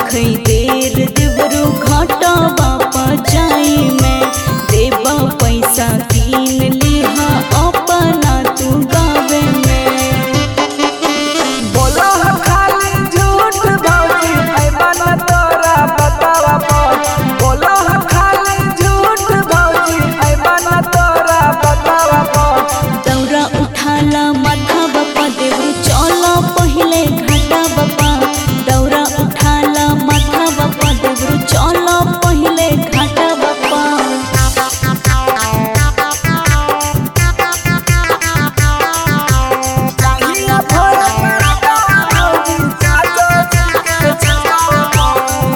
होखई देर देवरू घाटा बापा जाई में देबा पैसा कीन लिहा अपना तू गावे में। बोला खाली झूठ भौजी ऐबा न तोरा बतावा पर। बोला खाली झूठ भौजी ऐबा न तोरा बतावा पर। दौरा उठाला माथा बापा देवरू चला पहिले घाटा बापा। दौरा उठाला माथा बापा देवरू चला पहिले घाटा बापा। चाहिए भोला भौजी चाचो जी के छावा।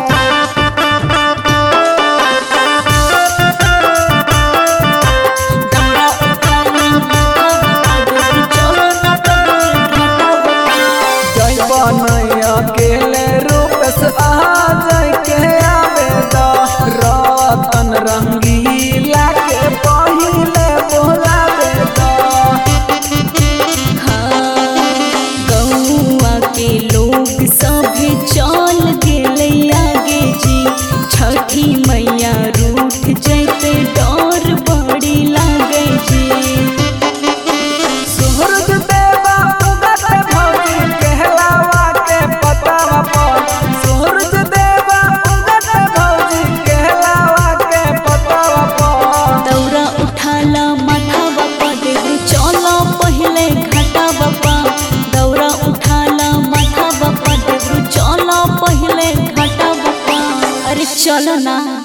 दौरा उठाला माथा बापा देवरू चला पहिले घाटा बापा। जय बनैया अकेले रूप से आ जाय के आवेदा। रतन रंगीला के पहिले बोलावेदा। गौआ के लोग सभे चल गेले आगे जी। छठी मैया रूठ जैते डर बड़ी लागे जी। सूरज देवा उगत भौजी कहलावा के पतावा पर। सूरज देवा उगत भौजी कहलावा के पतावा पर। दौरा उठाला माथा बापा देवरू चला पहिले घाटा बापा। दौरा उठाला माथा बापा देवरू चला पहिले घाटा बापा। अरे चलो ना।